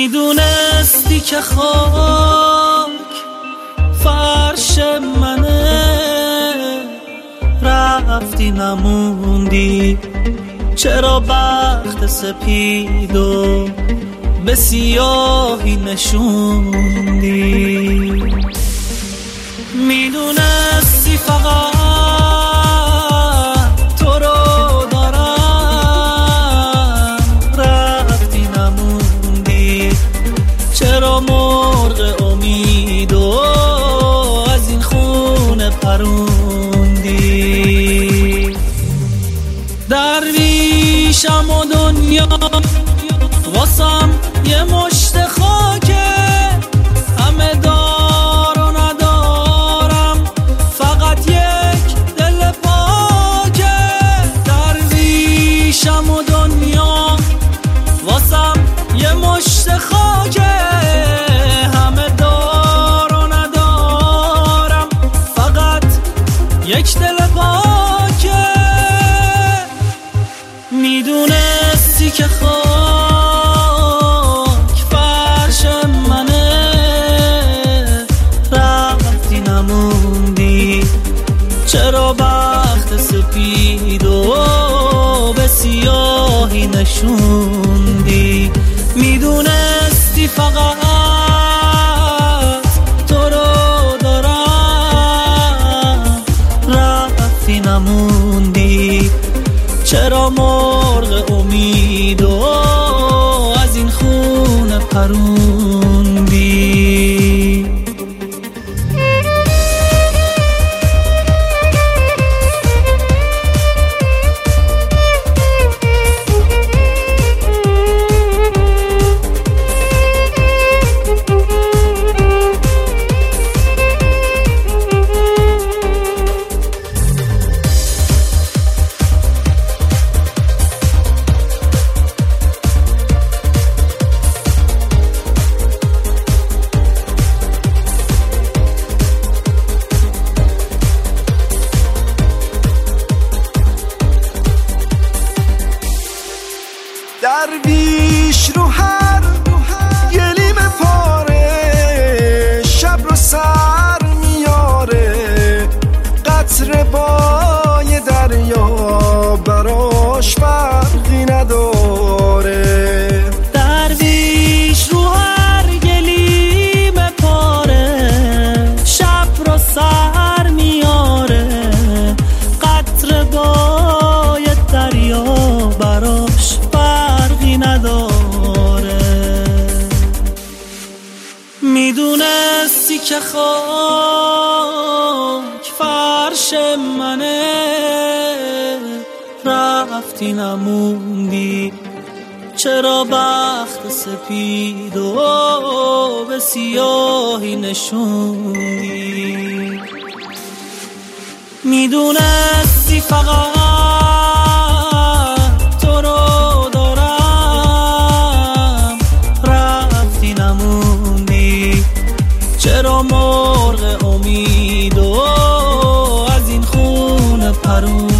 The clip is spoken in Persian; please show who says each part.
Speaker 1: میدونستی که خاک فرش منه، رفتی نموندی. چرا بخت سپیدو به سیاهی نشوندی؟ میدونستی فقط تو رو دارم، رفتی نموندی. چرا مرغ امیدو از این خونه پروندی؟ درویشم و دنیا واسم یه مشت خاکه، همه دار و ندارم، فقط یک دل پاکه. درویشم و دنیا واسم یه مشت خاکه، همه دار و ندارم، فقط یک دل پاکه. میدونستی که خاک فرش منه، رفتی نموندی. چرا بخت سپیدو به سیاهی نشوندی؟ میدونستی فقط تو رو دارم، رفتی نموندی. چرا مرغ امیدو از این خونه پروندی؟
Speaker 2: درویش رو هر گلیم پاره، شب رو سر میاره. قطره بای دریا براش فرقی نداره.
Speaker 1: درویش رو هر گلیم پاره، شب رو سر میاره. قطره بای دریا براش نداره. میدونستی که خاک فرش منه، رفتی نموندی. چرا بخت سپیدو به سیاهی نشوندی؟ میدونستی فقط تو رو چرا مرغ امیدو از این خونه پرون